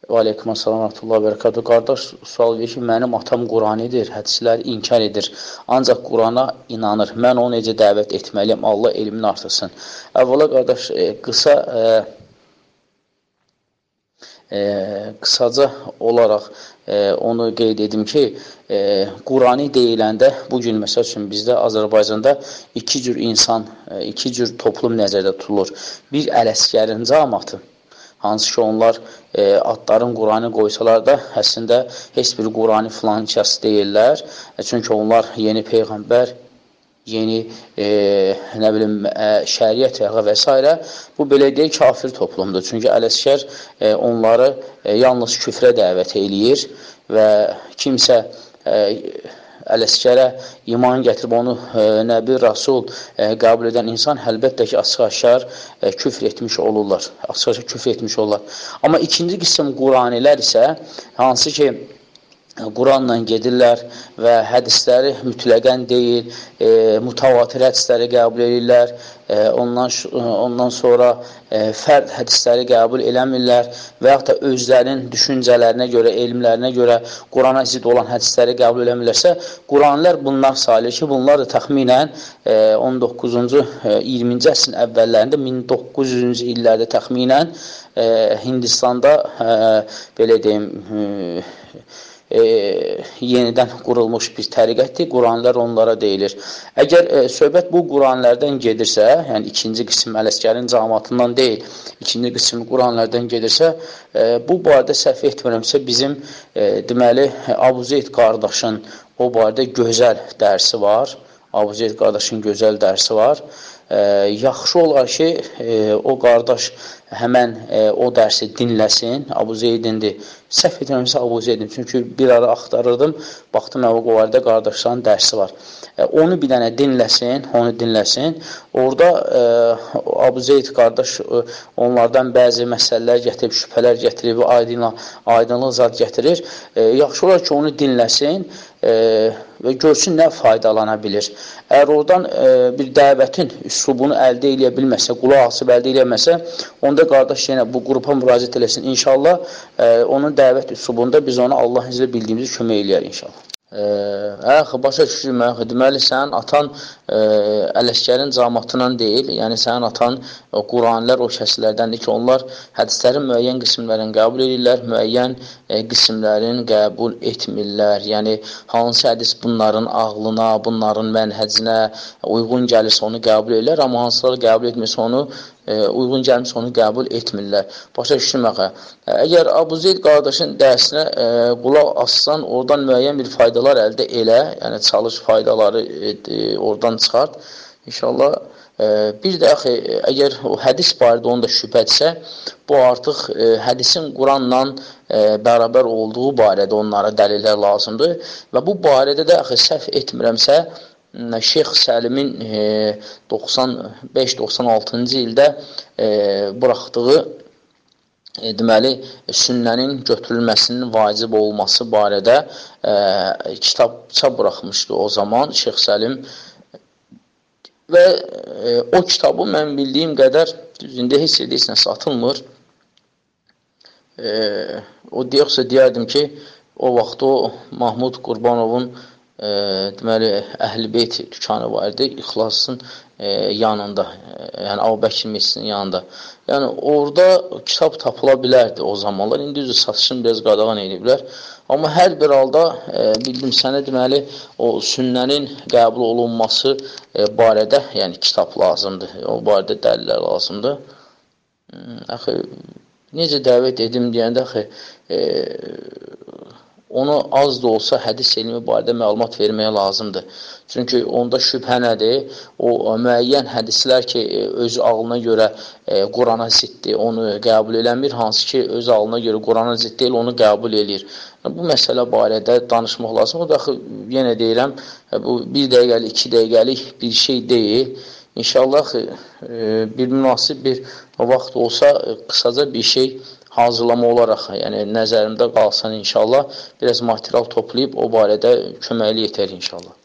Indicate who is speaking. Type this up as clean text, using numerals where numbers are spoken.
Speaker 1: Və aleykümselam və rahmetullah və bərəkatuhu. Qardaş sual verir ki, mənim atam Quranidir, hədisləri inkar edir, ancaq Qurana inanır. Mən onu necə dəvət etməliyəm? Allah elmini artırsın. Əvvəla qardaş, qısaca olaraq onu qeyd edim ki, Qurani deyiləndə, bugün məsəl üçün bizdə Azərbaycanda iki cür insan, iki cür toplum nəzərdə tutulur. Bir Ələsgərin cəmaatı, hansı ki onlar adların Qurani qoysalar da əslində heç bir Qurani filan kəs deyirlər. Çünki onlar yeni Peyğəmbər, yeni nə bilim şəriət və s. Bu belə deyil, kafir toplumdur. Çünki Ələsgər onları yalnız küfrə dəvət eləyir və kimsə Ələsgərə iman gətirib onu Nəbi, Rasul qəbul edən insan əlbəttə ki, açıq-aşkar küfr etmiş olurlar. Açıq-aşkar küfr etmiş olurlar. Amma ikinci qism Quranilər isə, hansı ki, Quranla gedirlər və hədisləri mütləqən deyil, mutavatir hədisləri qəbul edirlər, ondan sonra fərd hədisləri qəbul eləmirlər və yaxud da özlərinin düşüncələrinə görə, elmlərinə görə Qurana zid olan hədisləri qəbul eləmirlərsə, Quranilər bunlar sayılır ki, bunlar da təxminən 19-cu, 20-ci əsrin əvvəllərində, 1900-cü illərdə təxminən Hindistanda, belə deyim, yenidən qurulmuş bir təriqətdir, Quranilər onlara deyilir. Əgər söhbət bu Quranlərdən gedirsə, yəni ikinci qism Ələsgərin cəmaatından deyil, ikinci qism Quranlərdən gedirsə, bu barədə səhv etmirəmsə, bizim deməli, Abu Zeyd qardaşın o barədə gözəl dərsi var, Abu Zeyd qardaşın gözəl dərsi var. Yaxşı olar ki, o qardaş həmən o dərsi dinləsin, Abu Zeydindir. Səhv etməmişsə Abu Zeydin. Çünki bir ara axtarırdım, baxdım, o barədə qardaşların dərsi var. Onu bir dənə dinləsin, onu dinləsin. Orada Abu Zeyd qardaş onlardan bəzi məsələlər gətirib, şübhələr gətirib, aydınlıq zad gətirir. Yaxşı olar ki, onu dinləsin və görsün nə faydalana bilir. Əgər oradan bir dəvətin üslubunu əldə eləyə bilməsə, qulaq asıb əldə eləməsə, onda qardaş yenə bu qrupa müraciət eləsin. İnşallah onun dəvət üslubunda biz ona Allah izlə bildiyimizi kömək eləyər inşallah. Başa düşürəm, deməli sənin atan Ələsgərin cəmaatından deyil, yəni sənin atan Quranilər o kəslərdəndir ki, onlar hədislərin müəyyən qismlərini qəbul edirlər, müəyyən qismlərini qəbul etmirlər. Yəni hansı hədis bunların ağlına, bunların mənhəcinə uyğun gəlirsə onu qəbul edirlər, amma hansıları qəbul etmirsə onu uyğun gəlmişsə onu qəbul etmirlər. Başa düşürəm, əgər Abu Zeyd qardaşın dərsinə qulaq assan, oradan müəyyən bir faydalar əldə elə, yəni çalış faydaları oradan çıxart. İnşallah bir də əgər o hədis barədə onda şübhədirsə, bu artıq hədisin Quranla bərabər olduğu barədə onlara dəlillər lazımdır və bu barədə də səhv etmirəmsə, Şeyx Səlimin 95-96-cı ildə buraxdığı deməli, sünnənin götürülməsinin vacib olması barədə kitabça buraxmışdı o zaman Şeyx Səlim və o kitabı mən bildiyim qədər düzündə heç edəsinə satılmır. O yoxsa deyərdim ki, o vaxt o Mahmud Qurbanovun deməli, Əhl-i Beyt dükanı var idi, İxlasın yanında, yəni Əbu Bəkir mescidinin yanında. Yəni, orada kitab tapıla bilərdi o zamanlar. İndi üzrə satışını biraz qadağan ediblər. Amma hər bir halda bildim sənə deməli, o sünnənin qəbul olunması barədə, yəni kitab lazımdır. O barədə dəlillər lazımdır. Necə dəvət edim deyəndə, onu az da olsa hədis elmi barədə məlumat verməyə lazımdır. Çünki onda şübhə nədir? O müəyyən hədislər ki, öz ağlına görə Qurana ziddir, onu qəbul eləmir. Hansı ki, öz ağlına görə Qurana zidd deyil, onu qəbul edir. Bu məsələ barədə danışmaq lazımdır. Daxı, yenə deyirəm, bu 1 dəqiqəlik, 2 dəqiqəlik bir şey deyil. İnşallah bir münasib bir vaxt olsa qısaca bir şey hazırlama olaraq, yəni nəzərimdə qalsan inşallah, biraz material toplayıb o barədə köməkli yetər inşallah.